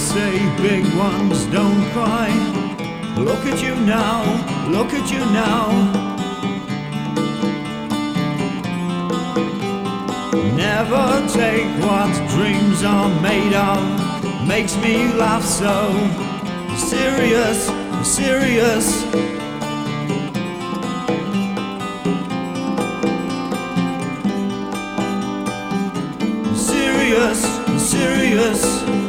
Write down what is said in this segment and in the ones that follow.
say big ones don't cry. Look at you now, look at you now. Never take what dreams are made of. Makes me laugh so. Serious, serious. Serious, serious.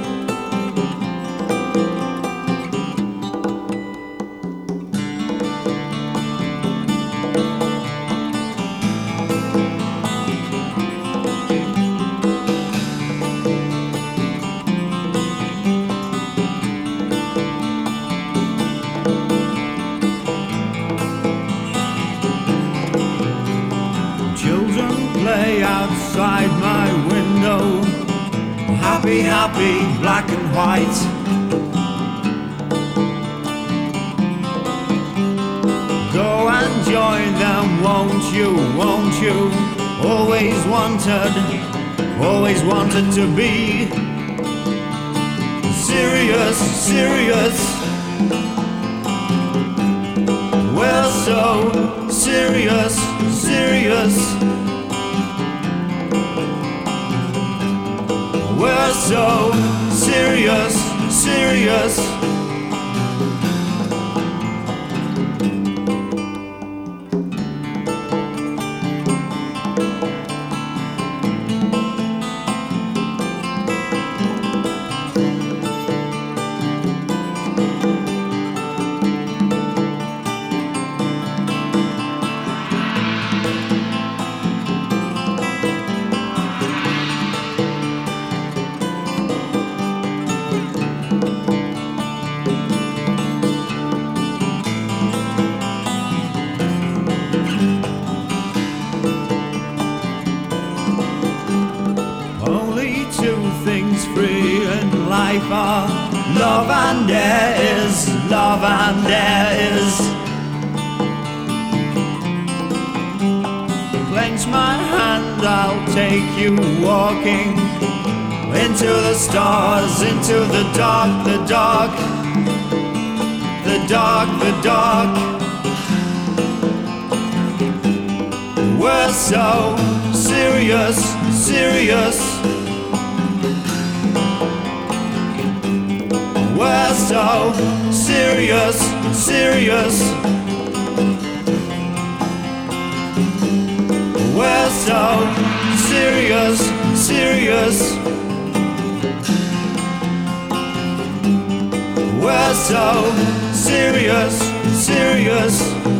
Children play outside my window. Happy, happy, black and white. Go and join them, won't you, won't you? Always wanted to be serious, serious. We're so serious, serious. We're so serious, serious. Two things free in life are love and air is, love and air is. Clench my hand, I'll take you walking into the stars, into the dark, the dark, the dark, the dark. We're so serious, serious. We're so serious, serious. We're so serious, serious. We're so serious, serious.